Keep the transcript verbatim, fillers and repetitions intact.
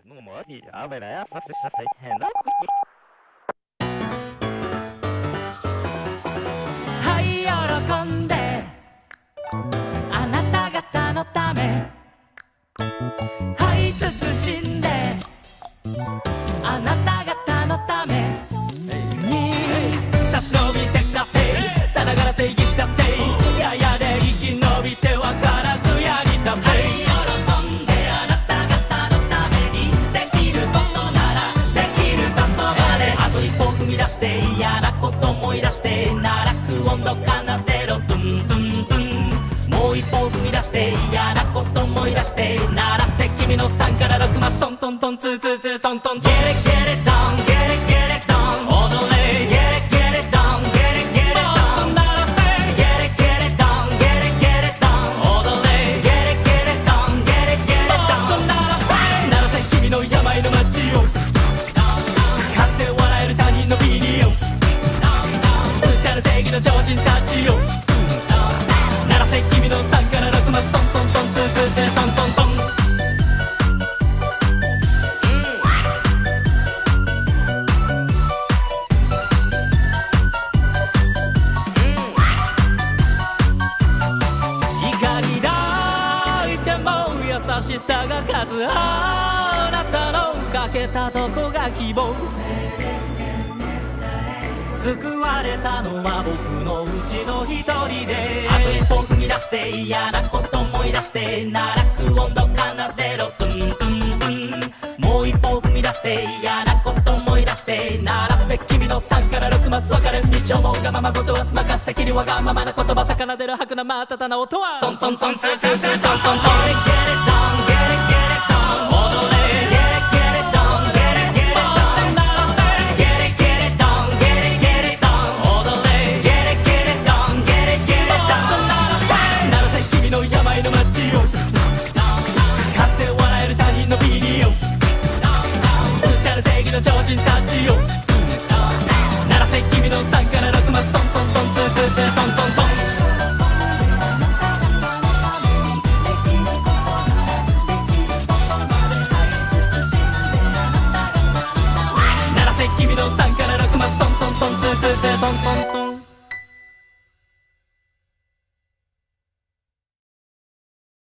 もういいやめなやさせさせへんな。 はい喜んであなた方のため、はい慎んであなた方のために差し伸びてたってさながら正義したってややで生き延びてわからずやりたって、はい喜んであなた方のためにできることならできることまであと一歩踏み出して嫌なこと思い出して奈落温度奏でろドゥンドゥンドゥン、もう一歩踏み出して嫌なこと思い出して鳴らせ君のさんからろくマストントントンツーツーツートントン Get it get it down get it get it down 踊れ Get it get it down get it get it down 鳴らせ Get it get it down get it get it down 踊れ Get it get it down get it get it down 鳴らせ鳴らせ君の病の街をかつて笑える他人のビデオ無茶な正義の超人たちを鳴らせ君のさんからろくマストントントンツーツーツートントントン優しさが数あなたのかけたとこが希望、救われたのは僕のうちの一人であと一歩踏み出して嫌なこと思い出して奈落温度奏でろドゥンドゥンドゥン、もう一歩踏み出して嫌なこと思い出して鳴らせ君のさんからろくマス分かれ道思うがままことはすまかす敵にわがままな言葉魚出る吐くなまたたな音はトントントンツーツーツートントントン